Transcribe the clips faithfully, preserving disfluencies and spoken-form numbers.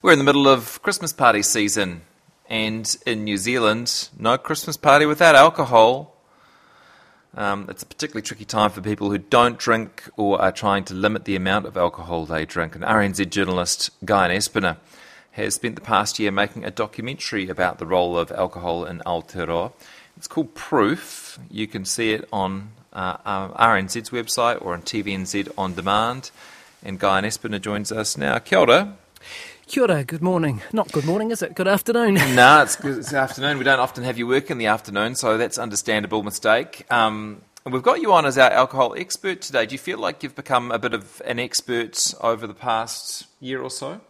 We're in the middle of Christmas party season, and in New Zealand, no Christmas party without alcohol. Um, it's a particularly tricky time for people who don't drink or are trying to limit the amount of alcohol they drink. And R N Z journalist Guyon Espiner has spent the past year making a documentary about the role of alcohol in Aotearoa. It's called Proof. You can see it on uh, R N Z's website or on T V N Z On Demand. And Guyon Espiner joins us now. Kia ora. Kia ora, good morning. Not good morning, is it? Good afternoon. No, it's, it's afternoon. We don't often have you work in the afternoon, so that's understandable mistake. Um, and we've got you on as our alcohol expert today. Do you feel like you've become a bit of an expert over the past year or so?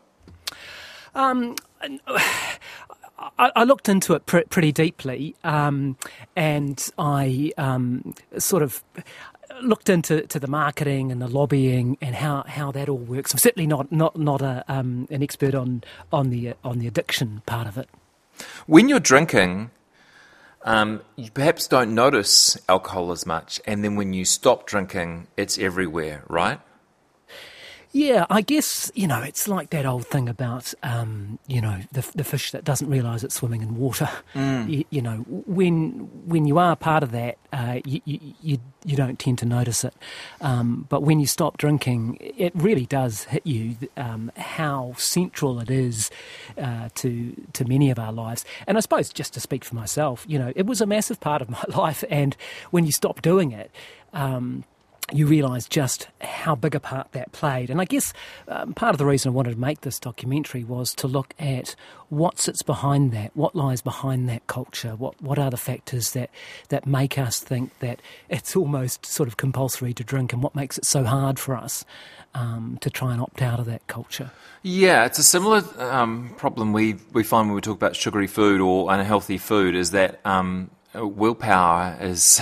Um, I, I looked into it pr- pretty deeply, um, and I um, sort of looked into to the marketing and the lobbying and how, how that all works. I'm certainly not not not a um, an expert on on the on the addiction part of it. When you're drinking, um, you perhaps don't notice alcohol as much, and then when you stop drinking, it's everywhere, right? Yeah, I guess, you know, it's like that old thing about, um, you know, the the fish that doesn't realise it's swimming in water. Mm. You, you know, when when you are part of that, uh, you, you you don't tend to notice it. Um, but when you stop drinking, it really does hit you um, how central it is uh, to to many of our lives. And I suppose, just to speak for myself, you know, it was a massive part of my life. And when you stop doing it, um, you realise just how big a part that played. And I guess um, part of the reason I wanted to make this documentary was to look at what sits behind that, what lies behind that culture, what what are the factors that, that make us think that it's almost sort of compulsory to drink, and what makes it so hard for us um, to try and opt out of that culture. Yeah, it's a similar um, problem we, we find when we talk about sugary food or unhealthy food, is that um, willpower is...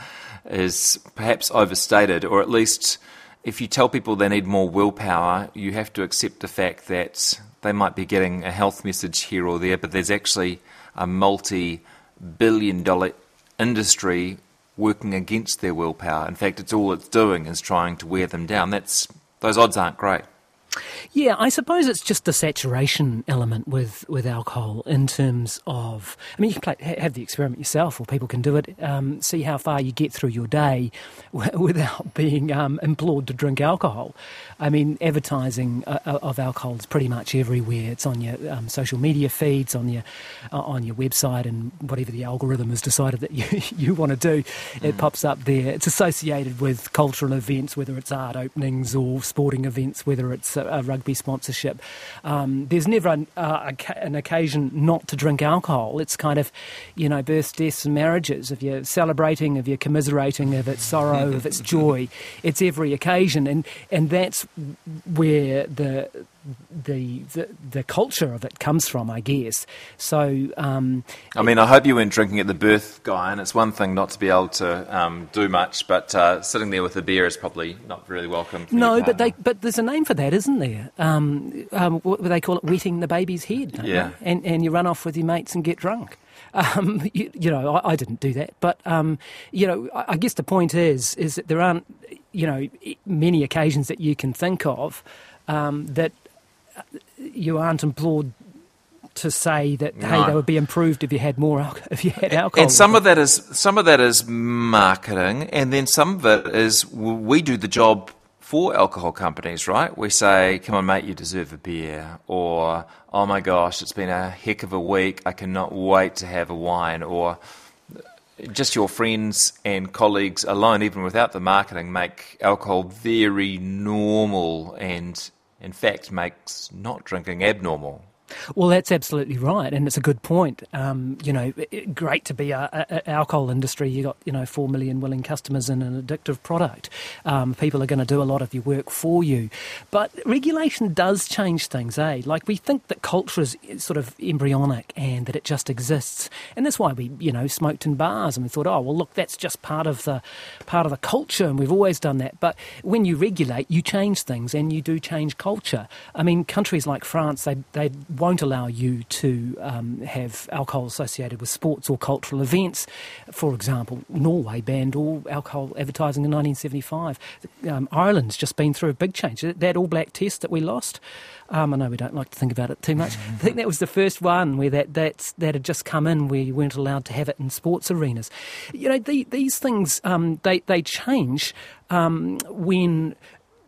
is perhaps overstated, or at least if you tell people they need more willpower, you have to accept the fact that they might be getting a health message here or there, but there's actually a multi-billion dollar industry working against their willpower. In fact, it's all it's doing is trying to wear them down. That's those odds aren't great. Yeah, I suppose it's just the saturation element with, with alcohol in terms of... I mean, you can play, have the experiment yourself, or people can do it, um, see how far you get through your day w- without being um, implored to drink alcohol. I mean, advertising uh, of alcohol is pretty much everywhere. It's on your um, social media feeds, on your uh, on your website, and whatever the algorithm has decided that you, you want to do, mm. it pops up there. It's associated with cultural events, whether it's art openings or sporting events, whether it's a, a rugby sponsorship. Um, there's never an, uh, an occasion not to drink alcohol. It's kind of, you know, births, deaths and marriages. If you're celebrating, if you're commiserating, if it's sorrow, if it's joy, it's every occasion. And, and that's where the... The, the the culture of it comes from, I guess. So, um, I mean, I hope you weren't drinking at the birth, Guy, and it's one thing not to be able to um, do much, but uh, sitting there with a beer is probably not very welcome. For no, but they but there's a name for that, isn't there? Um, um, what they call it, wetting the baby's head. Don't yeah, they? and and you run off with your mates and get drunk. Um, you, you know, I, I didn't do that, but um, you know, I, I guess the point is is that there aren't, you know, many occasions that you can think of um, that. You aren't implored to say that no. hey, they would be improved if you had more al- if you had alcohol. And some of that is some of that is marketing, and then some of it is we do the job for alcohol companies, right? We say, "Come on, mate, you deserve a beer," or "Oh my gosh, it's been a heck of a week. I cannot wait to have a wine," or just your friends and colleagues alone, even without the marketing, make alcohol very normal and. In fact, makes not drinking abnormal. Well, that's absolutely right, and it's a good point. Um, you know, it, great to be a, a, a alcohol industry. You got, you know, four million willing customers in an addictive product. Um, people are going to do a lot of your work for you, but regulation does change things, eh? Like, we think that culture is sort of embryonic and that it just exists, and that's why we, you know, smoked in bars, and we thought, oh well, look, that's just part of the part of the culture, and we've always done that. But when you regulate, you change things, and you do change culture. I mean, countries like France, they they won't won't allow you to um, have alcohol associated with sports or cultural events. For example, Norway banned all alcohol advertising in nineteen seventy-five. Um, Ireland's just been through a big change. That All Black test that we lost, um, I know we don't like to think about it too much. I think that was the first one where that that's, that had just come in, where you weren't allowed to have it in sports arenas. You know, the, these things, um, they, they change um, when...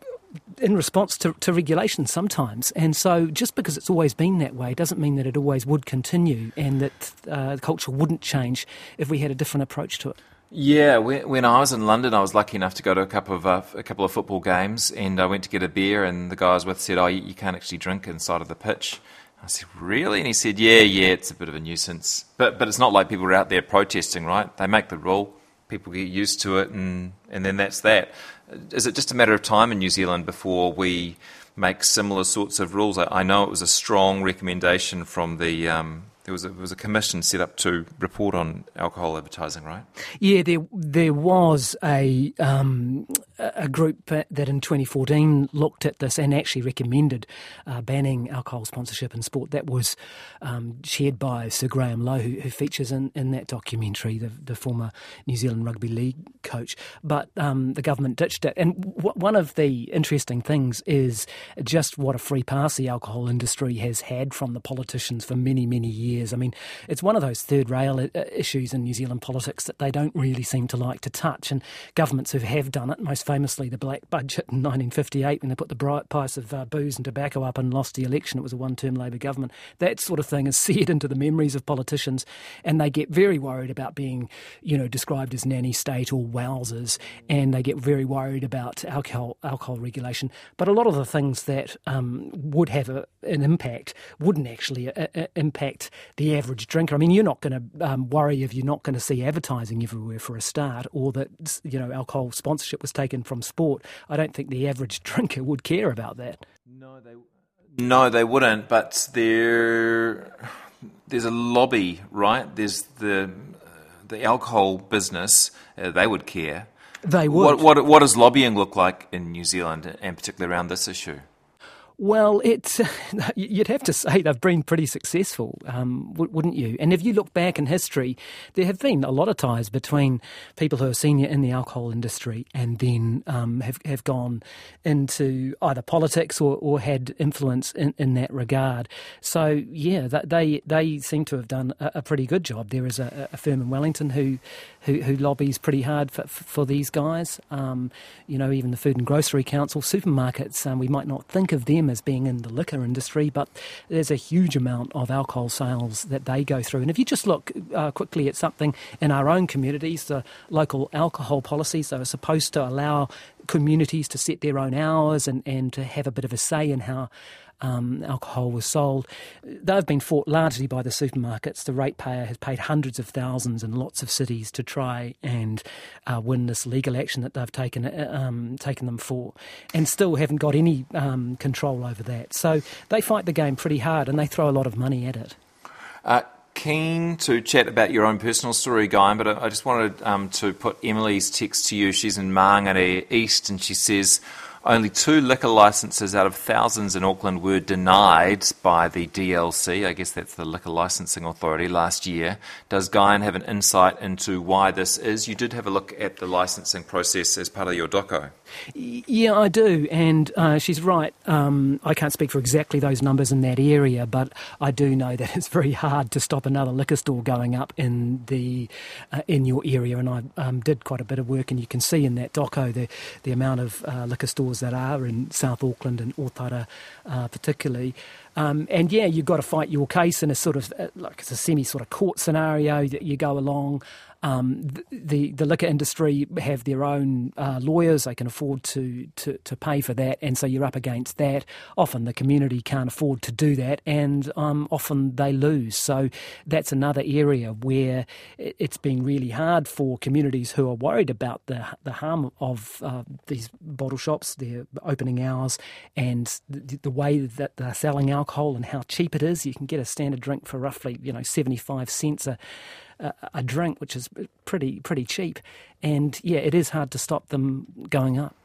in response to, to regulation sometimes. And so just because it's always been that way doesn't mean that it always would continue, and that uh, culture wouldn't change if we had a different approach to it. Yeah, when, when I was in London, I was lucky enough to go to a couple of uh, a couple of football games, and I went to get a beer, and the guy I was with said, "Oh, you, you can't actually drink inside of the pitch." I said, "Really?" And he said, "Yeah, yeah, it's a bit of a nuisance, but but it's not like people are out there protesting, right? They make the rule, people get used to it, and and then that's that." Is it just a matter of time in New Zealand before we make similar sorts of rules? I, I know it was a strong recommendation from the um, there was a, there was a commission set up to report on alcohol advertising, right? Yeah, there there was a um, a group that in twenty fourteen looked at this and actually recommended uh, banning alcohol sponsorship in sport. That was um, chaired by Sir Graham Lowe, who, who features in, in that documentary, the, the former New Zealand Rugby League coach. But um, the government ditched it. And w- one of the interesting things is just what a free pass the alcohol industry has had from the politicians for many, many years. I mean, it's one of those third rail I- issues in New Zealand politics that they don't really seem to like to touch. And governments who have done it, most famously the Black Budget in nineteen fifty-eight, when they put the bright price of uh, booze and tobacco up and lost the election. It was a one-term Labour government. That sort of thing is seared into the memories of politicians, and they get very worried about being, you know, described as nanny state or wowsers, and they get very worried about alcohol alcohol regulation. But a lot of the things that um, would have a, an impact wouldn't actually uh, uh, impact the average drinker. I mean, you're not going to um, worry if you're not going to see advertising everywhere for a start, or that, you know, alcohol sponsorship was taken from sport. I don't think the average drinker would care about that. No, they no, they wouldn't. But there, there's a lobby, right? There's the the alcohol business. Uh, they would care. They would. What, what what does lobbying look like in New Zealand, and particularly around this issue? Well, it's, you'd have to say they've been pretty successful, um, wouldn't you? And if you look back in history, there have been a lot of ties between people who are senior in the alcohol industry and then um, have, have gone into either politics or, or had influence in, in that regard. So, yeah, they they seem to have done a, a pretty good job. There is a, a firm in Wellington who, who, who lobbies pretty hard for, for these guys. Um, you know, even the Food and Grocery Council, supermarkets, um, we might not think of them as being in the liquor industry, but there's a huge amount of alcohol sales that they go through. And if you just look uh, quickly at something in our own communities, the local alcohol policies, they are supposed to allow communities to set their own hours and, and to have a bit of a say in how Um, alcohol was sold. They've been fought largely by the supermarkets. The ratepayer has paid hundreds of thousands in lots of cities to try and uh, win this legal action that they've taken uh, um, taken them for, and still haven't got any um, control over that. So they fight the game pretty hard, and they throw a lot of money at it. Uh, keen to chat about your own personal story, Guy, but I, I just wanted um, to put Emily's text to you. She's in Māngere East, and she says, only two liquor licences out of thousands in Auckland were denied by the D L C, I guess that's the Liquor Licensing Authority, last year. Does Guyan have an insight into why this is? You did have a look at the licensing process as part of your doco. Yeah, I do, and uh, she's right. Um, I can't speak for exactly those numbers in that area, but I do know that it's very hard to stop another liquor store going up in the uh, in your area, and I um, did quite a bit of work, and you can see in that doco the, the amount of uh, liquor stores that are in South Auckland and Otara uh, particularly. Um, and yeah, you've got to fight your case in a sort of, uh, like it's a semi sort of court scenario that you go along. Um, the, the the liquor industry have their own uh, lawyers. They can afford to, to, to pay for that, and so you're up against that. Often the community can't afford to do that, and um, often they lose. So that's another area where it's been really hard for communities who are worried about the the harm of uh, these bottle shops, their opening hours, and the, the way that they're selling alcohol and how cheap it is. You can get a standard drink for roughly, you know, seventy-five cents a A, a drink, which is pretty pretty cheap, and yeah, it is hard to stop them going up.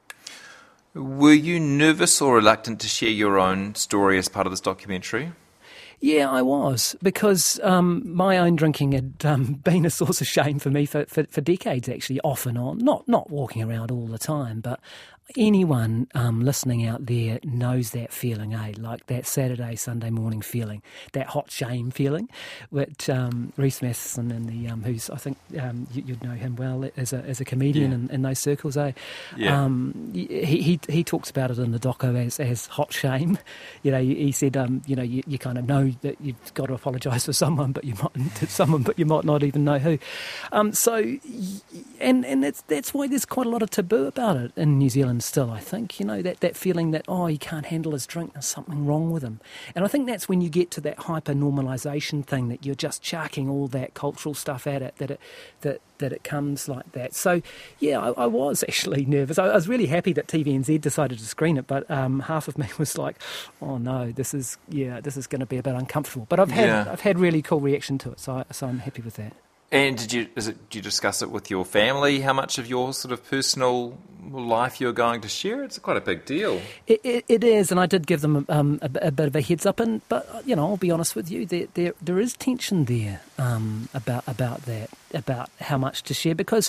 Were you nervous or reluctant to share your own story as part of this documentary? Yeah, I was, because um, my own drinking had um, been a source of shame for me for, for, for decades, actually, off and on. Not not walking around all the time, but anyone um, listening out there knows that feeling, eh? Like that Saturday, Sunday morning feeling, that hot shame feeling, which um, Rhys Matheson, in the, um, who's, I think um, you, you'd know him well as a as a comedian Yeah. in, in those circles, eh? Yeah. Um, he, he he talks about it in the doco as, as hot shame. You know, he said, um, you know, you, you kind of know that you've got to apologise for someone, but you might to someone, but you might not even know who. Um, so, and and that's that's why there's quite a lot of taboo about it in New Zealand still. I think, you know, that that feeling that, oh, he can't handle his drink, there's something wrong with him. And I think that's when you get to that hyper normalisation thing, that you're just chucking all that cultural stuff at it, that it that that it comes like that. So, yeah, I, I was actually nervous. I, I was really happy that T V N Z decided to screen it, but um, half of me was like, oh no, this is yeah, this is going to be a bit uncomfortable. But I've had Yeah. I've had really cool reaction to it, so I, so I'm happy with that. And did you is it, did you discuss it with your family? How much of your sort of personal life you're going to share? It's quite a big deal. It, it, it is, and I did give them um, a, a bit of a heads up. And but you know, I'll be honest with you, there there, there is tension there um, about about that, about how much to share, because.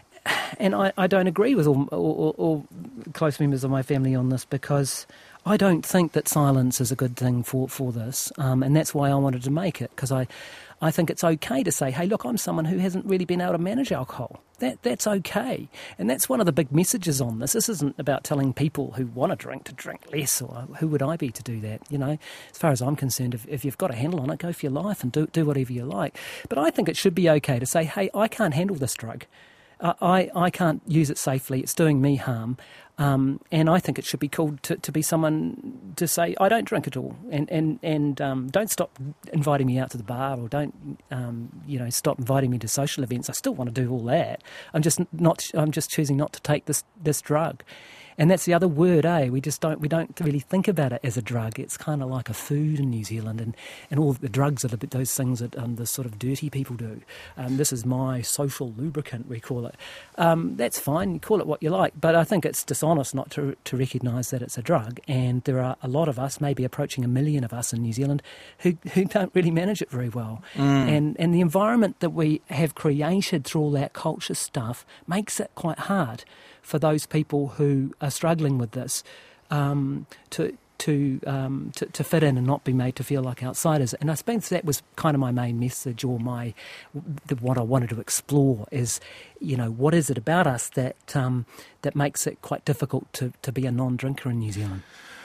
And I, I don't agree with all, all, all close members of my family on this, because I don't think that silence is a good thing for, for this, um, and that's why I wanted to make it, because I, I think it's okay to say, hey, look, I'm someone who hasn't really been able to manage alcohol. That That's okay. And that's one of the big messages on this. This isn't about telling people who want to drink to drink less, or who would I be to do that, you know. As far as I'm concerned, if, if you've got a handle on it, go for your life and do, do whatever you like. But I think it should be okay to say, hey, I can't handle this drug. Uh, I, I can't use it safely. It's doing me harm. Um, and I think it should be cool to, to be someone to say, I don't drink at all. And, and, and um, don't stop inviting me out to the bar, or don't, um, you know, stop inviting me to social events. I still want to do all that. I'm just not, I'm just choosing not to take this, this drug. And that's the other word, eh? We just don't we don't really think about it as a drug. It's kind of like a food in New Zealand, and, and all the drugs are the, those things that um, the sort of dirty people do. Um, this is my social lubricant, we call it. Um, that's fine, you call it what you like, but I think it's dishonest not to to recognise that it's a drug. And there are a lot of us, maybe approaching a million of us in New Zealand, who who don't really manage it very well. Mm. And and the environment that we have created through all that culture stuff makes it quite hard for those people who are struggling with this um, to to, um, to to fit in and not be made to feel like outsiders. And I suppose that was kind of my main message, or my the, what I wanted to explore is, you know, what is it about us that um, that makes it quite difficult to, to be a non-drinker in New Zealand?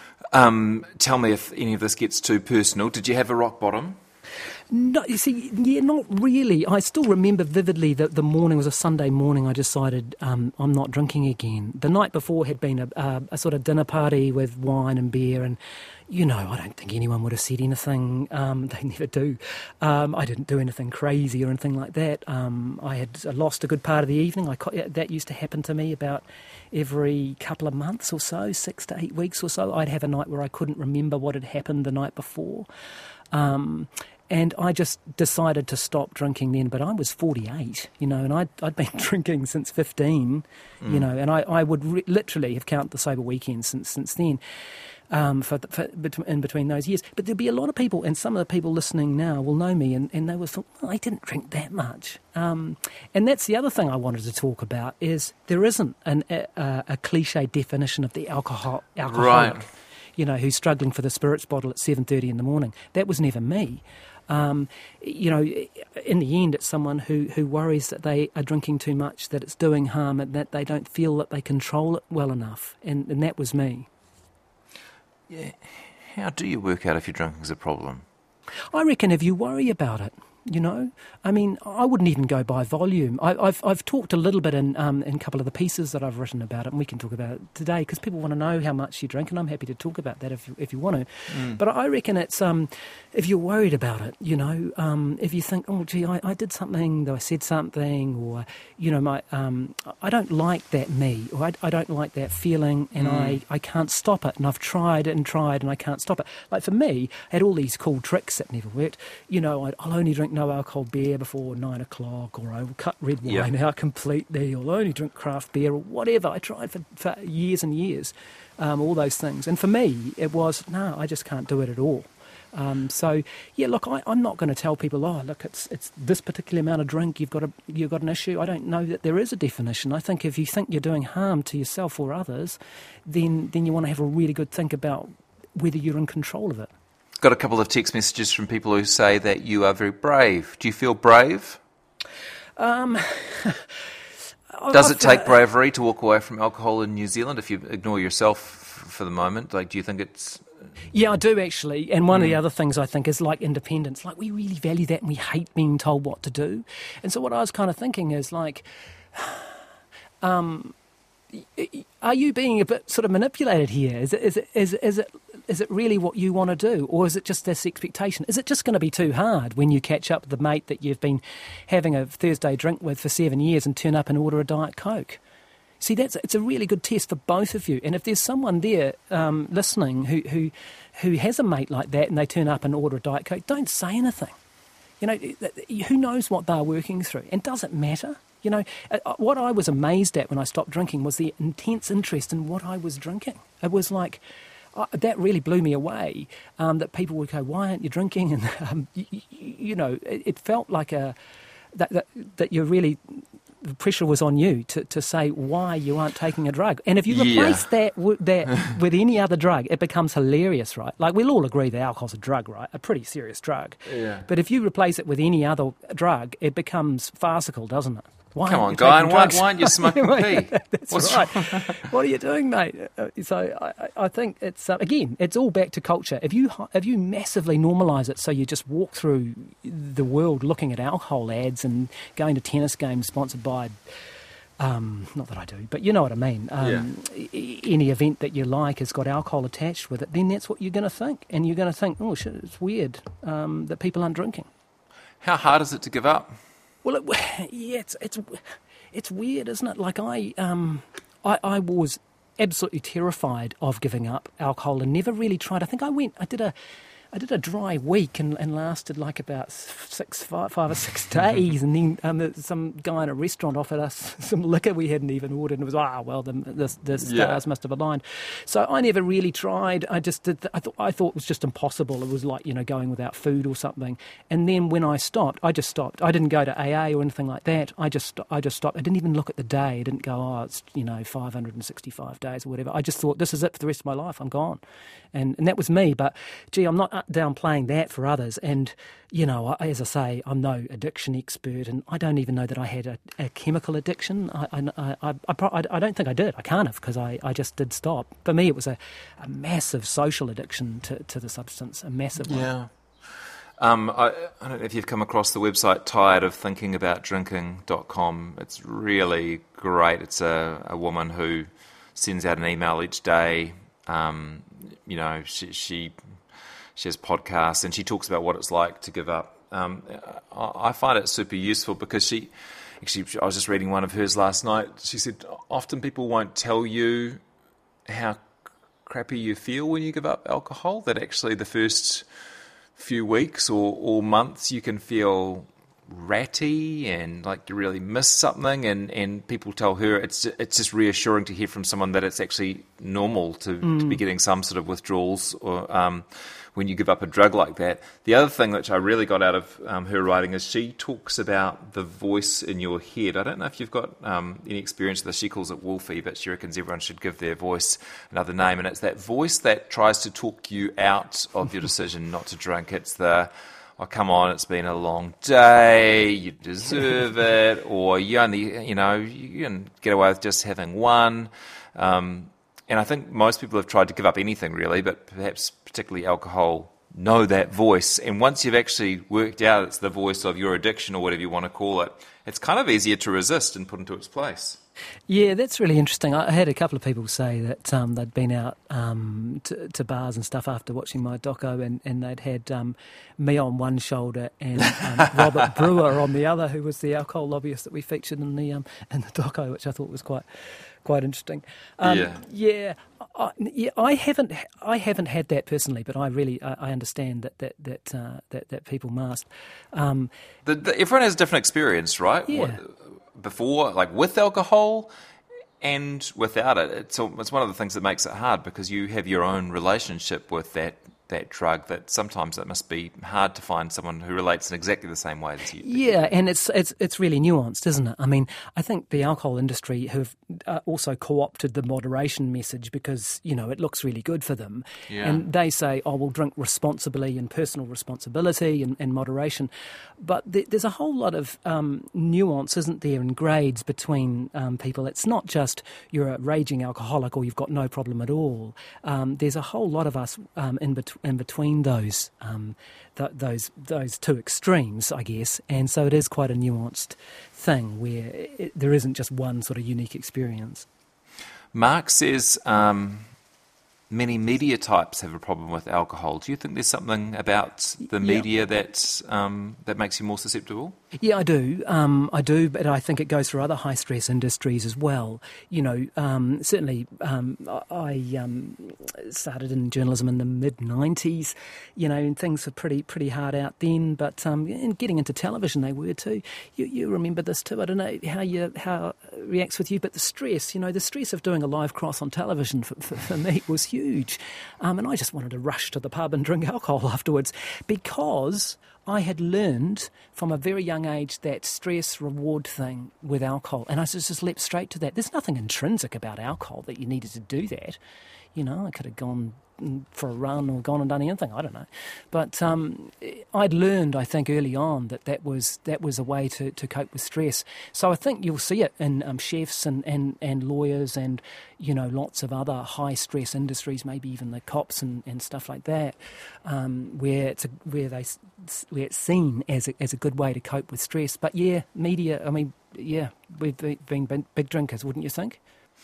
Um, tell me if any of this gets too personal. Did you have a rock bottom? No, you see, yeah, not really. I still remember vividly that the morning was a Sunday morning. I decided um, I'm not drinking again. The night before had been a, a, a sort of dinner party with wine and beer, and you know, I don't think anyone would have said anything. Um, they never do. Um, I didn't do anything crazy or anything like that. Um, I had lost a good part of the evening. I, that used to happen to me about every couple of months or so, six to eight weeks or so. I'd have a night where I couldn't remember what had happened the night before. Um, and I just decided to stop drinking then, but I was forty-eight, you know, and I'd, I'd been drinking since fifteen, mm. you know, and I, I would re- literally have counted the sober weekends since since then, um, for, for in between those years. But there'll be a lot of people, and some of the people listening now will know me, and, and they will think, well, I didn't drink that much. Um, and that's the other thing I wanted to talk about, is there isn't an, a, a cliche definition of the alcohol alcoholic. Right. You know, who's struggling for the spirits bottle at seven thirty in the morning. That was never me. Um, you know, in the end, it's someone who, who worries that they are drinking too much, that it's doing harm, and that they don't feel that they control it well enough. And, and that was me. Yeah. How do you work out if your drinking's a problem? I reckon if you worry about it. You know, I mean, I wouldn't even go by volume. I, I've I've talked a little bit in um, in a couple of the pieces that I've written about it, and we can talk about it today, because people want to know how much you drink, and I'm happy to talk about that if you, if you want to. Mm. But I reckon it's um, if you're worried about it, you know, um, if you think, oh, gee, I, I did something, though I said something, or you know, my um, I don't like that me, or I, I don't like that feeling, and mm. I, I can't stop it, and I've tried and tried, and I can't stop it. Like for me, I had all these cool tricks that never worked. You know, I'd, I'll only drink no alcohol beer before nine o'clock, or I will cut red wine yeah. out completely, or I'll only drink craft beer, or whatever. I tried for, for years and years, um, all those things. And for me, it was, no, I just can't do it at all. Um, so, yeah, look, I, I'm not going to tell people, oh, look, it's it's this particular amount of drink, you've got a you've got an issue. I don't know that there is a definition. I think if you think you're doing harm to yourself or others, then then you want to have a really good think about whether you're in control of it. Got a couple of text messages from people who say that you are very brave. Do you feel brave? Um, Does it take bravery to walk away from alcohol in New Zealand if you ignore yourself for the moment? Like, do you think it's... Yeah, I do actually. And one Mm. of the other things I think is like independence. Like we really value that and we hate being told what to do. And so what I was kind of thinking is like, um, are you being a bit sort of manipulated here? Is it, is it, is it, is it, is it really what you want to do? Or is it just this expectation? Is it just going to be too hard when you catch up with the mate that you've been having a Thursday drink with for seven years and turn up and order a Diet Coke? See, that's it's a really good test for both of you. And if there's someone there um, listening who, who who has a mate like that and they turn up and order a Diet Coke, don't say anything. You know, who knows what they're working through? And does it matter? You know, what I was amazed at when I stopped drinking was the intense interest in what I was drinking. It was like, uh, that really blew me away, um, that people would go, why aren't you drinking? And, um, you, you know, it, it felt like a that, that, that you're really... the pressure was on you to, to say why you aren't taking a drug. And if you replace Yeah. that, w- that with any other drug, it becomes hilarious, right? Like, we'll all agree that alcohol's a drug, right? A pretty serious drug. Yeah. But if you replace it with any other drug, it becomes farcical, doesn't it? Why Come aren't on, you Guy, taking why, drugs? why aren't you smoking pee? That's What's right. What are you doing, mate? Uh, So I, I think it's, uh, again, it's all back to culture. If you if you massively normalise it so you just walk through the world looking at alcohol ads and going to tennis games sponsored by... Um, not that I do, but you know what I mean. Um, yeah. Any event that you like has got alcohol attached with it, then that's what you're going to think. And you're going to think, oh, shit, it's weird um, that people aren't drinking. How hard is it to give up? Well, it, yeah, it's it's it's weird, isn't it? Like I, um, I, I was absolutely terrified of giving up alcohol and never really tried. I think I went, I did a... I did a dry week and, and lasted like about six, five, five or six days, and then um, some guy in a restaurant offered us some liquor we hadn't even ordered, and it was, ah, well, the, the, the stars Yeah. must have aligned. So I never really tried. I just did. I thought I thought it was just impossible. It was like, you know, going without food or something. And then when I stopped, I just stopped. I didn't go to A A or anything like that. I just I just stopped. I didn't even look at the day. I didn't go, oh, it's, you know, five hundred sixty-five days or whatever. I just thought, this is it for the rest of my life. I'm gone. And and that was me. But gee, I'm not downplaying that for others. And you know, as I say, I'm no addiction expert, and I don't even know that I had a, a chemical addiction. I I, I I I don't think I did. I can't have, because I, I just did stop. For me, it was a, a massive social addiction to, to the substance, a massive one. Yeah. Um, I, I don't know if you've come across the website tired of thinking about drinking dot com. It's really great. It's a, a woman who sends out an email each day. Um, you know, she, she she has podcasts and she talks about what it's like to give up. Um, I, I find it super useful because she, actually, I was just reading one of hers last night. She said, often people won't tell you how crappy you feel when you give up alcohol, that actually the first few weeks or, or months you can feel ratty and like you really miss something, and, and people tell her it's it's just reassuring to hear from someone that it's actually normal to, mm. to be getting some sort of withdrawals or um, when you give up a drug like that. The other thing which I really got out of um, her writing is she talks about the voice in your head. I don't know if you've got um, any experience with this. She calls it Wolfie, but she reckons everyone should give their voice another name, and it's that voice that tries to talk you out of your decision not to drink. It's the, oh, come on, it's been a long day, you deserve it, or you only, you know, you can get away with just having one. Um, and I think most people have tried to give up anything, really, but perhaps particularly alcohol, know that voice. And once you've actually worked out it's the voice of your addiction or whatever you want to call it, it's kind of easier to resist and put into its place. Yeah, that's really interesting. I had a couple of people say that um, they'd been out um, to, to bars and stuff after watching my doco, and, and they'd had um, me on one shoulder and um, Robert Brewer on the other, who was the alcohol lobbyist that we featured in the um, in the doco, which I thought was quite quite interesting. Um, yeah, yeah, I, yeah. I haven't I haven't had that personally, but I really I, I understand that that that, uh, that that people must. Um, the, the, everyone has a different experience, right? Yeah. What, before, like with alcohol and without it, it's it's one of the things that makes it hard because you have your own relationship with that that drug that sometimes it must be hard to find someone who relates in exactly the same way as you. Yeah, and it's it's it's really nuanced, isn't it? I mean, I think the alcohol industry have uh, also co-opted the moderation message because, you know, it looks really good for them. Yeah. And they say, oh, we'll drink responsibly and personal responsibility and, and moderation. But th- there's a whole lot of um, nuance, isn't there, in grades between um, people. It's not just you're a raging alcoholic or you've got no problem at all. Um, there's a whole lot of us um, in, bet- in between those um, th- those those two extremes, I guess. And so it is quite a nuanced thing where it, there isn't just one sort of unique experience. Mark says um, many media types have a problem with alcohol. Do you think there's something about the media Yeah. that um, that makes you more susceptible? Yeah, I do. Um, I do, but I think it goes for other high-stress industries as well. You know, um, certainly um, I um, started in journalism in the mid nineties, you know, and things were pretty pretty hard out then, but um, and getting into television they were too. You, you remember this too. I don't know how you how it reacts with you, but the stress, you know, the stress of doing a live cross on television for, for, for me was huge. Um, and I just wanted to rush to the pub and drink alcohol afterwards because I had learned from a very young age that stress reward thing with alcohol, and I just, just leapt straight to that. There's nothing intrinsic about alcohol that you needed to do that. You know, I could have gone for a run or gone and done anything, I don't know. But um, I'd learned, I think, early on that that was that was a way to, to cope with stress. So I think you'll see it in um, chefs and, and, and lawyers and, you know, lots of other high-stress industries, maybe even the cops and, and stuff like that, um, where it's a, where they where it's seen as a, as a good way to cope with stress. But yeah, media, I mean, yeah, we've been big drinkers, wouldn't you think?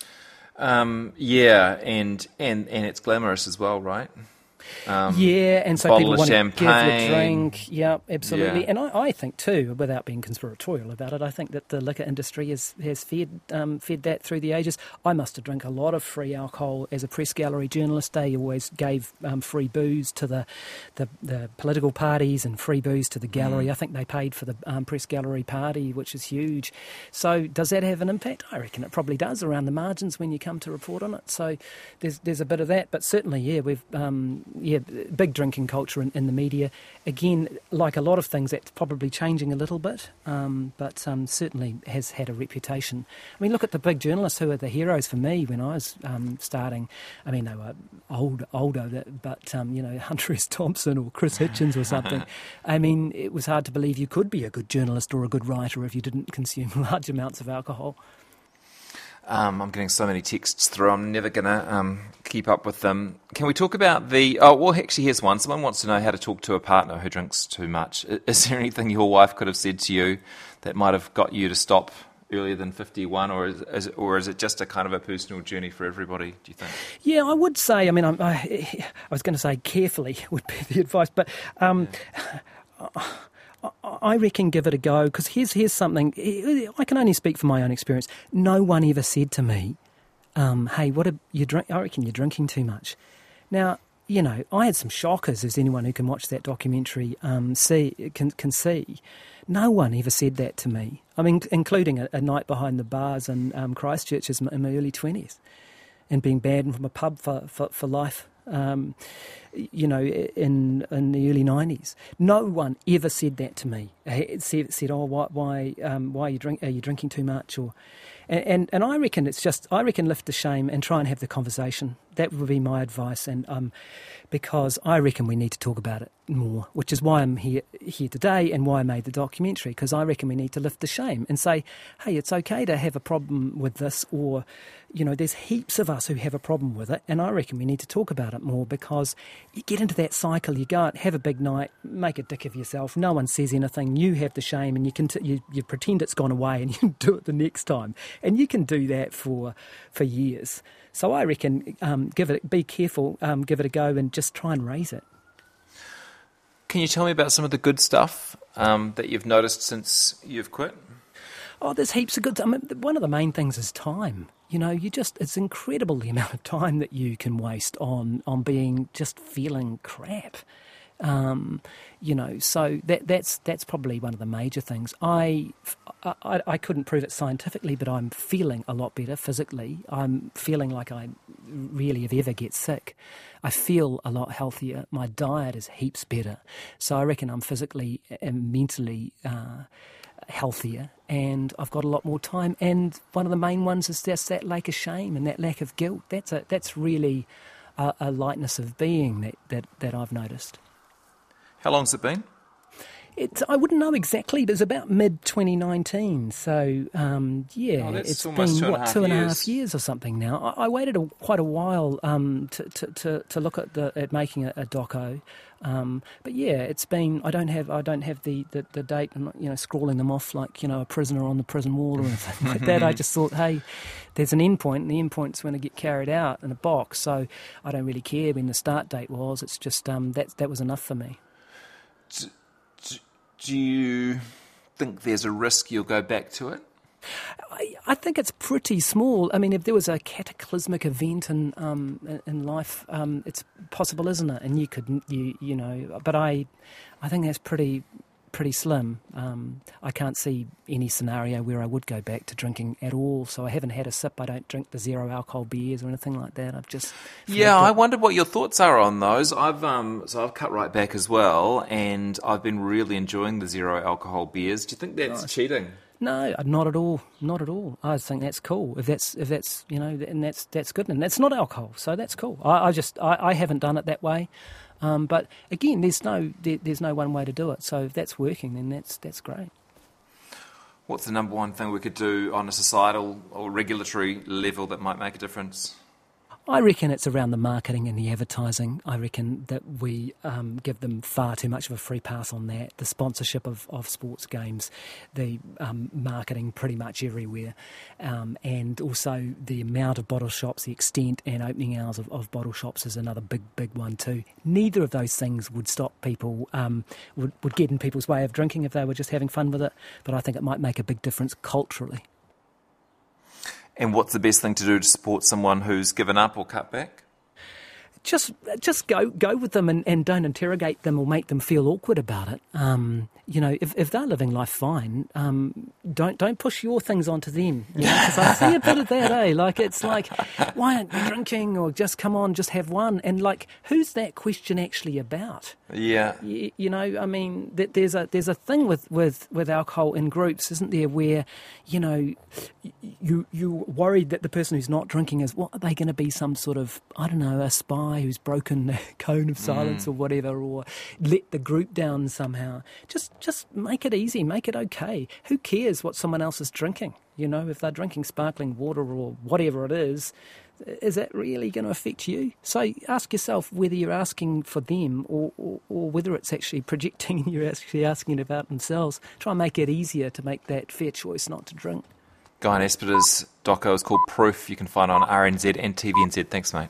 Um, yeah, and, and, and it's glamorous as well, right? Um, yeah, and so bottle people of want to give the champagne. drink. Yeah, absolutely. Yeah. And I, I think too, without being conspiratorial about it, I think that the liquor industry has has fed um, fed that through the ages. I must have drank a lot of free alcohol as a press gallery journalist. They always gave um, free booze to the, the the political parties and free booze to the gallery. Mm. I think they paid for the um, press gallery party, which is huge. So does that have an impact? I reckon it probably does around the margins when you come to report on it. So there's there's a bit of that, but certainly, yeah, we've um, yeah big drinking culture in, in the media. Again, like a lot of things, that's probably changing a little bit, um, but um, certainly has had a reputation. I mean, look at the big journalists who are the heroes for me when I was um, starting. I mean, they were old, older, but, um, you know, Hunter S. Thompson or Chris Hitchens or something. I mean, it was hard to believe you could be a good journalist or a good writer if you didn't consume large amounts of alcohol. Um, I'm getting so many texts through, I'm never going to um, keep up with them. Can we talk about the... Oh, well, actually, here's one. Someone wants to know how to talk to a partner who drinks too much. Is there anything your wife could have said to you that might have got you to stop earlier than fifty-one, or is, is, or is it just a kind of a personal journey for everybody, do you think? Yeah, I would say, I mean, I, I, I was going to say carefully would be the advice, but... Um, yeah. I reckon give it a go, because here's here's something. I can only speak from my own experience. No one ever said to me, um, hey, what are you drink? I reckon you're drinking too much. Now, you know, I had some shockers, as anyone who can watch that documentary um, see can, can see. No one ever said that to me. I mean, including a, a night behind the bars in um, Christchurch in my early twenties and being banned from a pub for, for, for life. Um, you know, in in the early nineties, no one ever said that to me. It said, said, "Oh, why, why, um, why are you drink? Are you drinking too much?" Or, and, and and I reckon it's just, I reckon lift the shame and try and have the conversation. That would be my advice, and um, because I reckon we need to talk about it more, which is why I'm here here today and why I made the documentary. Because I reckon we need to lift the shame and say, "Hey, it's okay to have a problem with this," or, you know, there's heaps of us who have a problem with it, and I reckon we need to talk about it more, because you get into that cycle, you go out, have a big night, make a dick of yourself, no one says anything, you have the shame, and you can t- you, you pretend it's gone away, and you do it the next time, and you can do that for for years. So I reckon um, give it, be careful, um, give it a go, and just try and raise it. Can you tell me about some of the good stuff um, that you've noticed since you've quit? Oh, there's heaps of good... I mean, one of the main things is time. You know, you just... It's incredible the amount of time that you can waste on, on being... just feeling crap. Um, you know, so that that's that's probably one of the major things. I, I, I couldn't prove it scientifically, but I'm feeling a lot better physically. I'm feeling like I really, if ever, get sick. I feel a lot healthier. My diet is heaps better. So I reckon I'm physically and mentally uh, healthier, and I've got a lot more time. And one of the main ones is just that lack of shame and that lack of guilt. That's a that's really a, a lightness of being that, that, that I've noticed. How long's it been? It's, I wouldn't know exactly, but it's about mid twenty nineteen. So, um, yeah, oh, it's been, two and what, two and a years. half years or something now. I, I waited a, quite a while um, to, to, to, to look at the at making a, a doco. Um, but yeah, it's been. I don't have. I don't have the, the, the date. I'm not, you know, scrawling them off like, you know, a prisoner on the prison wall or anything like that. I just thought, hey, there's an end point, and the end point's going to get carried out in a box. So I don't really care when the start date was. It's just um, that that was enough for me. Do, do, do you think there's a risk you'll go back to it? I, I think it's pretty small. I mean, if there was a cataclysmic event in um, in life, um, it's possible, isn't it? And you could, you you know, but I, I think that's pretty pretty slim. Um, I can't see any scenario where I would go back to drinking at all. So I haven't had a sip. I don't drink the zero alcohol beers or anything like that. I've just yeah. I wondered what your thoughts are on those. I've um, so I've cut right back as well, and I've been really enjoying the zero alcohol beers. Do you think that's Nice. cheating? No, not at all. Not at all. I think that's cool. If that's if that's you know, and that's that's good, and that's not alcohol, so that's cool. I, I just I, I haven't done it that way, um, but again, there's no there, there's no one way to do it. So if that's working, then that's that's great. What's the number one thing we could do on a societal or regulatory level that might make a difference? I reckon it's around the marketing and the advertising. I reckon that we um, give them far too much of a free pass on that. The sponsorship of, of sports games, the um, marketing pretty much everywhere, um, and also the amount of bottle shops, the extent and opening hours of, of bottle shops is another big, big one too. Neither of those things would stop people, um, would, would get in people's way of drinking if they were just having fun with it, but I think it might make a big difference culturally. And what's the best thing to do to support someone who's given up or cut back? Just just go go with them and, and don't interrogate them or make them feel awkward about it. Um, you know, if, if they're living life fine, um, don't don't push your things onto them. You know, 'cause I see a bit of that, eh? Like, it's like, why aren't you drinking? Or just come on, just have one. And like, who's that question actually about? Yeah. You, you know, I mean, th- there's a there's a thing with, with, with alcohol in groups, isn't there, where, you know, you you're worried that the person who's not drinking is, what, are they going to be some sort of, I don't know, a spy who's broken the cone of silence mm. or whatever, or let the group down somehow. Just just make it easy, make it okay. Who cares what someone else is drinking? You know, if they're drinking sparkling water or whatever it is, is that really going to affect you? So ask yourself whether you're asking for them or, or, or whether it's actually projecting and you're actually asking about themselves. Try and make it easier to make that fair choice not to drink. Guy Nesbitt's doco is called Proof. You can find it on R N Z and T V N Z. Thanks, mate.